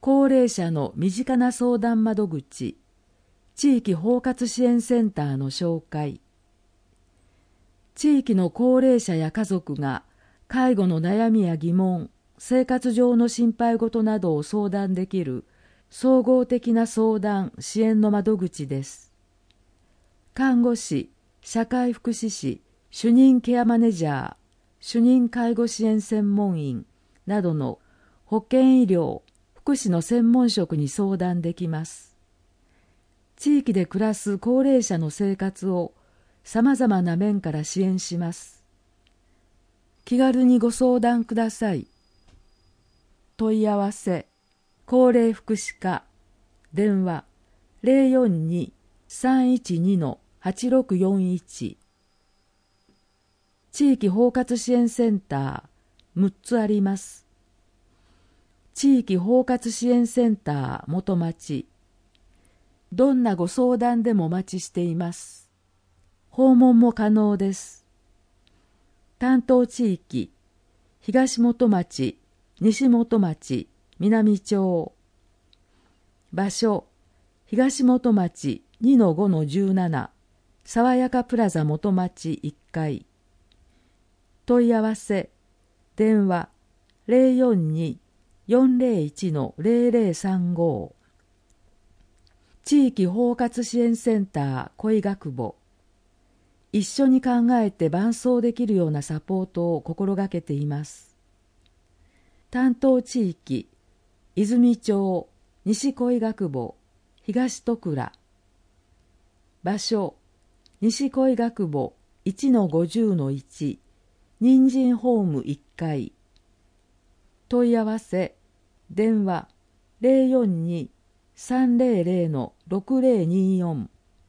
高齢者の身近な相談窓口、地域包括支援センターの紹介。地域の高齢者や家族が介護の悩みや疑問、生活上の心配事などを相談できる総合的な相談・支援の窓口です。看護師、社会福祉士、主任ケアマネジャー、主任介護支援専門員などの保健医療、福祉の専門職に相談できます。地域で暮らす高齢者の生活をさまざまな面から支援します。気軽にご相談ください。問い合わせ、高齢福祉課、電話042-312-8641。地域包括支援センター6つあります。地域包括支援センター元町。どんなご相談でもお待ちしています。訪問も可能です。担当地域、東本町、西本町、南町。場所、東本町 2-5-17、爽やかプラザ元町1階。問い合わせ、電話042-401-0035。地域包括支援センター恋学母。一緒に考えて伴走できるようなサポートを心がけています。担当地域、泉町、西恋学母、東戸倉。場所、西恋学母 1-50-1、人参ホーム1階。問い合わせ、電話042-300-6024。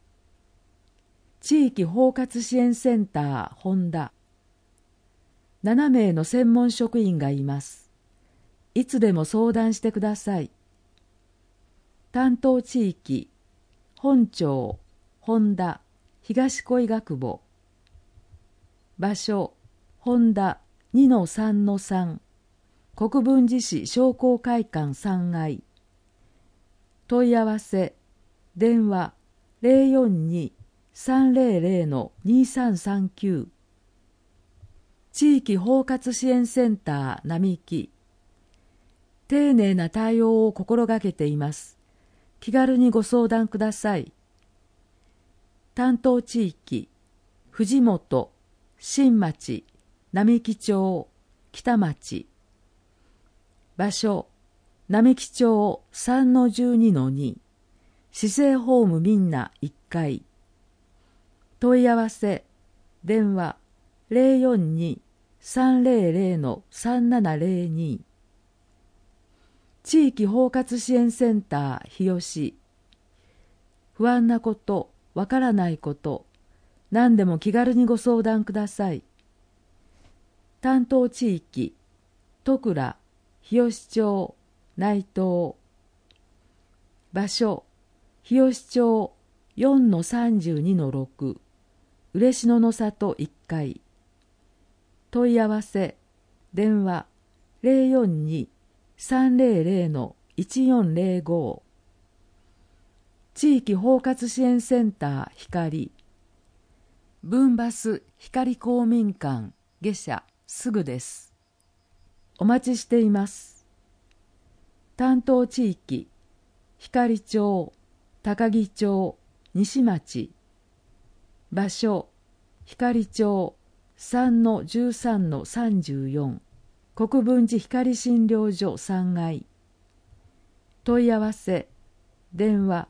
地域包括支援センター本田。7名の専門職員がいます。いつでも相談してください。担当地域、本町、本田、東恋学母。場所、本田 2-3-3、国分寺市商工会館3階。問い合わせ、電話042-300-2339。地域包括支援センター並木。丁寧な対応を心がけています。気軽にご相談ください。担当地域、藤本、新町、並木町、北町。場所、並木町 3-12-2、市政ホームみんな1階。問い合わせ、電話042-300-3702。地域包括支援センター日吉。不安なこと、わからないこと、何でも気軽にご相談ください。担当地域、戸倉、日吉町、内藤。場所、日吉町 4-32-6、嬉野の里1階。問い合わせ、電話042-300-1405。地域包括支援センター光。分バス光公民館下車すぐです。お待ちしています。担当地域、光町、高木町、西町。場所、光町 3-13-34、国分寺光診療所3階。問い合わせ、電話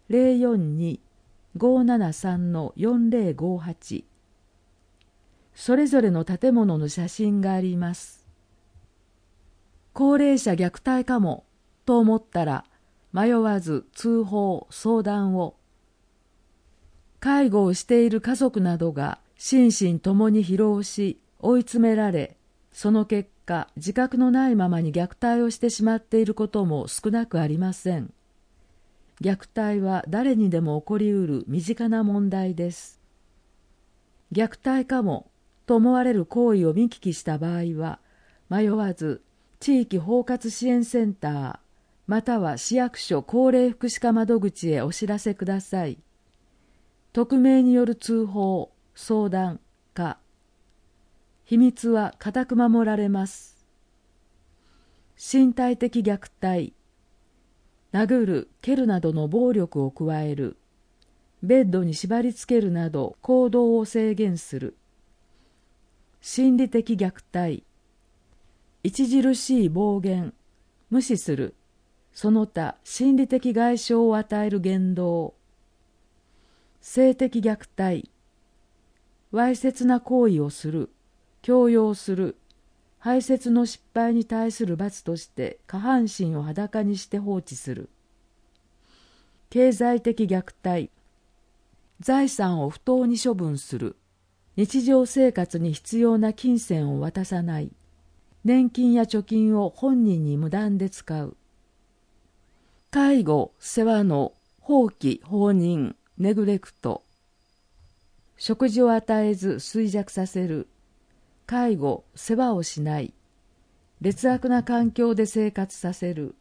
042-573-4058。それぞれの建物の写真があります。高齢者虐待かもと思ったら迷わず通報・相談を。介護をしている家族などが心身ともに疲労し追い詰められ、その結果自覚のないままに虐待をしてしまっていることも少なくありません。虐待は誰にでも起こりうる身近な問題です。虐待かもと思われる行為を見聞きした場合は、迷わず地域包括支援センターまたは市役所高齢福祉課窓口へお知らせください。匿名による通報、相談、か。秘密は固く守られます。身体的虐待、殴る、蹴るなどの暴力を加える、ベッドに縛り付けるなど行動を制限する。心理的虐待、著しい暴言、無視する、その他心理的外傷を与える言動。性的虐待、わいせつな行為をする、強要する、排泄の失敗に対する罰として下半身を裸にして放置する。経済的虐待、財産を不当に処分する、日常生活に必要な金銭を渡さない、年金や貯金を本人に無断で使う。介護・世話の放棄・放任・ネグレクト、食事を与えず衰弱させる、介護・世話をしない、劣悪な環境で生活させる。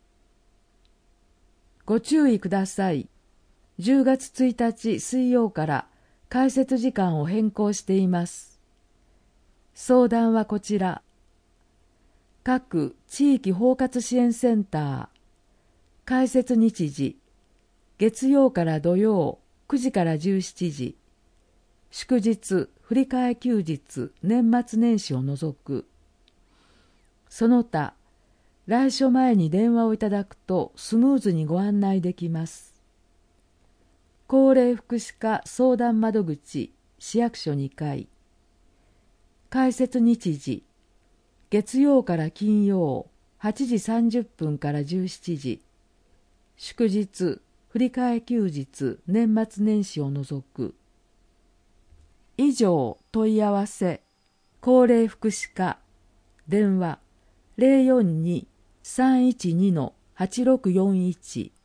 ご注意ください。10月1日水曜から開設時間を変更しています。相談はこちら。各地域包括支援センター、開設日時、月曜から土曜9時から17時、祝日、振り替え休日、年末年始を除く。その他、来所前に電話をいただくとスムーズにご案内できます。高齢福祉課相談窓口、市役所2階。開設日時、月曜から金曜8時30分から17時、祝日、振り替え休日、年末年始を除く。以上問い合わせ、高齢福祉課、電話 042-312-8641